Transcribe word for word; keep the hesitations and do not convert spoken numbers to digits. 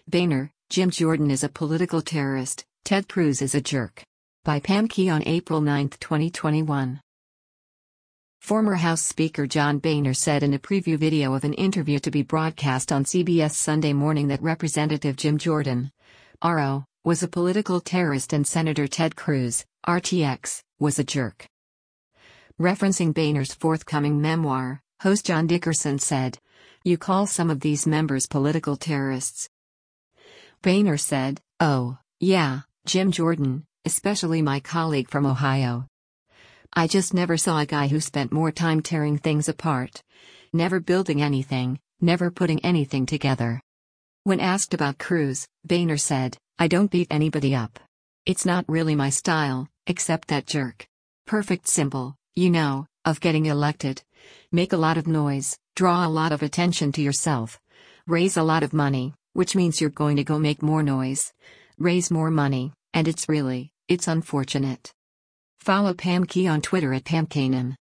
Boehner, Jim Jordan is a political terrorist, Ted Cruz is a jerk. By Pam Key on April ninth, twenty twenty-one. Former House Speaker John Boehner said in a preview video of an interview to be broadcast on C B S Sunday Morning that Representative Jim Jordan, R O, was a political terrorist and Senator Ted Cruz, R T X, was a jerk. Referencing Boehner's forthcoming memoir, host John Dickerson said, "You call some of these members political terrorists?" Boehner said, "Oh, yeah, Jim Jordan, especially my colleague from Ohio. I just never saw a guy who spent more time tearing things apart. Never building anything, never putting anything together." When asked about Cruz, Boehner said, "I don't beat anybody up. It's not really my style, except that jerk. Perfect symbol, you know, of getting elected. Make a lot of noise, draw a lot of attention to yourself. Raise a lot of money, which means you're going to go make more noise. Raise more money, and it's really, it's unfortunate." Follow Pam Key on Twitter at Pam Kanan.